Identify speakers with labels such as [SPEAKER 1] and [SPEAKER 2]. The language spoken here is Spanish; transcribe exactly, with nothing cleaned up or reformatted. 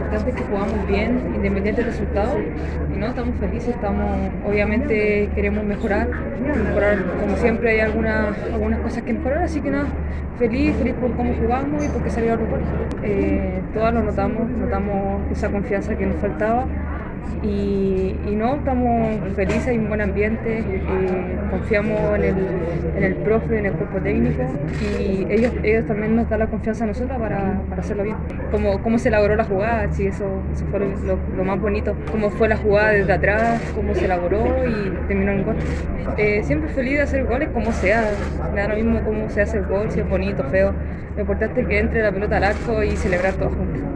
[SPEAKER 1] importante es que jugamos bien, independiente del resultado. Y no, estamos felices, estamos, obviamente queremos mejorar, mejorar como siempre hay algunas, algunas cosas que mejorar, así que nada, feliz, feliz por cómo jugamos y porque salieron los goles. Eh, todas lo notamos, notamos esa confianza que nos faltaba. Y, y no, estamos felices, hay un buen ambiente, eh, confiamos en el, en el profe, en el cuerpo técnico y ellos, ellos también nos dan la confianza a nosotros para, para hacerlo bien. Cómo, cómo se elaboró la jugada, sí, eso, eso fue lo, lo, lo más bonito, cómo fue la jugada desde atrás, cómo se elaboró y terminó en gol. Eh, siempre feliz de hacer goles como sea, me da lo mismo cómo se hace el gol, si es bonito, feo, lo importante es que entre la pelota al arco y celebrar todos juntos.